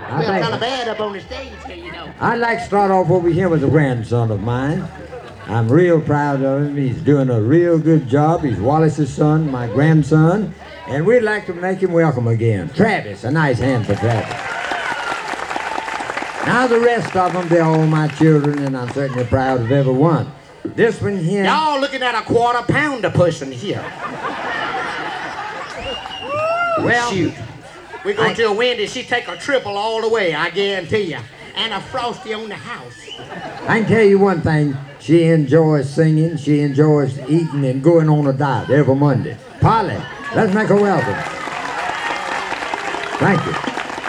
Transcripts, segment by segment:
I feel kind of bad up on the stage here, you know. I'd like to start off over here with a grandson of mine. I'm real proud of him. He's doing a real good job. He's Wallace's son, my grandson, and we'd like to make him welcome again. Travis, a nice hand for Travis. Now the rest of them, they're all my children, and I'm certainly proud of every one. This one here... Y'all looking at a quarter-pounder person here. Well, shoot. We go to a Wendy, she take a triple all the way, I guarantee you. And a Frosty on the house. I can tell you one thing. She enjoys singing, she enjoys eating and going on a diet every Monday. Polly, let's make her welcome. Thank you.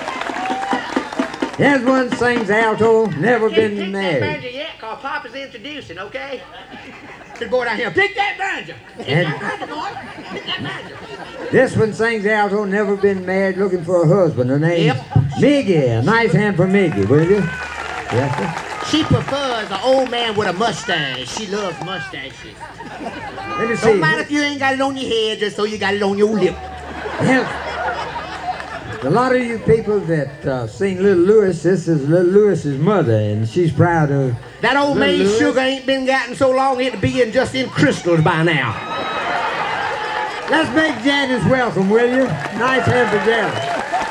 Here's one sings alto, never been married. That banjo yet, cause Papa's introducing, okay? Good boy down here, pick that banjo. Pick that banjo, boy. Pick that banjo. This one sings alto, never been married, looking for a husband. Her name's Miggy. A nice hand for Miggy, will you? Yes, sir. She prefers an old man with a mustache. She loves mustaches. Let me see. Don't matter if you ain't got it on your head, just so you got it on your lip. Yes. A lot of you people that sing Little Louis, this is Little Louis's mother, and she's proud of... That old Little maid Louis. sugar ain't been gotten so long it'd be in just in crystals by now. Let's make Janice welcome, will you? Nice hand for Janice.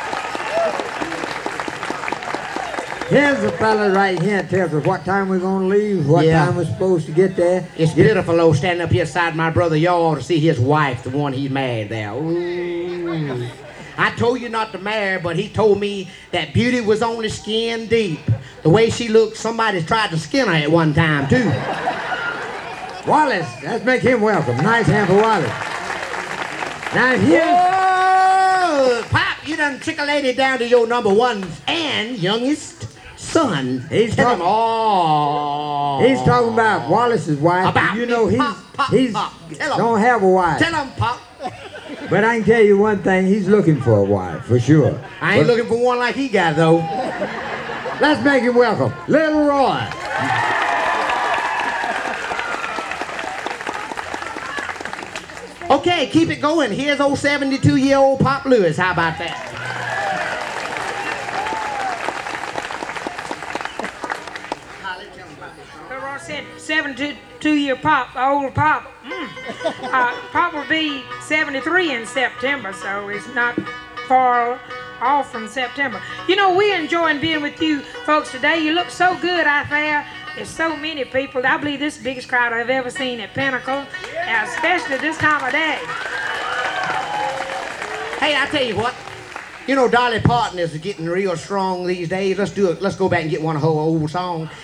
Here's a fella right here that tells us what time we're going to leave, what time we're supposed to get there. It's pitiful, though, standing up here beside my brother. Y'all ought to see his wife, the one he's married there. Ooh. I told you not to marry, but he told me that beauty was only skin deep. The way she looked, somebody tried to skin her at one time, too. Wallace, let's make him welcome. Nice hand for Wallace. Now here's... Oh, Pop, you done trick a lady down to your number one and youngest son. He's Tell him, He's talking about Wallace's wife. About you know, me, he's Pop. Tell him. don't have a wife. Tell him, Pop. But I can tell you one thing, he's looking for a wife, for sure. I ain't looking for one like he got, though. Let's make him welcome. Little Roy. Okay, keep it going. Here's old 72-year-old Pop Lewis. How about that? I said 72-year Pop, old Pop. Pop will be 73 in September, so it's not far off from September. You know, we're enjoying being with you folks today. You look so good out there. There's so many people. I believe this is the biggest crowd I've ever seen at Pinnacle, especially this time of day. Hey, I tell you what. You know, Dolly Parton is getting real strong these days. Let's do it. Let's go back and get one of her old songs.